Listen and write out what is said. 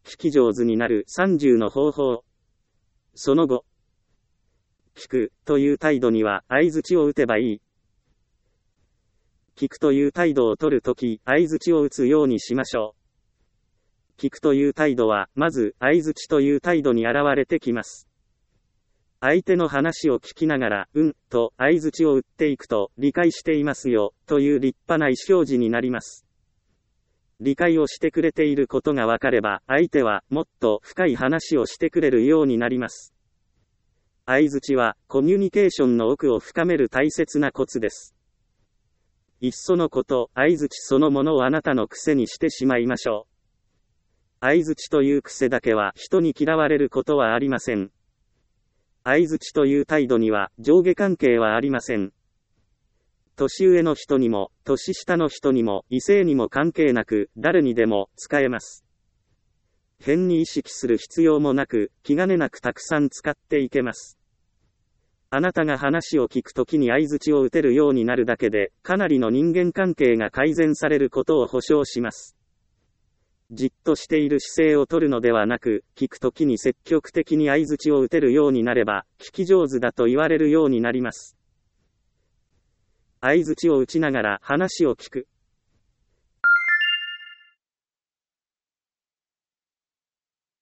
聞き上手になる30の方法。その後、聞くという態度には相槌を打てばいい。聞くという態度を取るとき、相槌を打つようにしましょう。聞くという態度は、まず、相槌という態度に現れてきます。相手の話を聞きながら、と相槌を打っていくと、理解していますよ、という立派な意思表示になります。理解をしてくれていることがわかれば、相手は、もっと深い話をしてくれるようになります。相槌は、コミュニケーションの奥を深める大切なコツです。いっそのこと、相槌そのものをあなたの癖にしてしまいましょう。相槌という癖だけは人に嫌われることはありません。相槌という態度には上下関係はありません。年上の人にも、年下の人にも、異性にも関係なく、誰にでも使えます。変に意識する必要もなく、気兼ねなくたくさん使っていけます。あなたが話を聞くときに相槌を打てるようになるだけで、かなりの人間関係が改善されることを保証します。じっとしている姿勢をとるのではなく、聞くときに積極的に相槌を打てるようになれば、聞き上手だと言われるようになります。相槌を打ちながら話を聞く。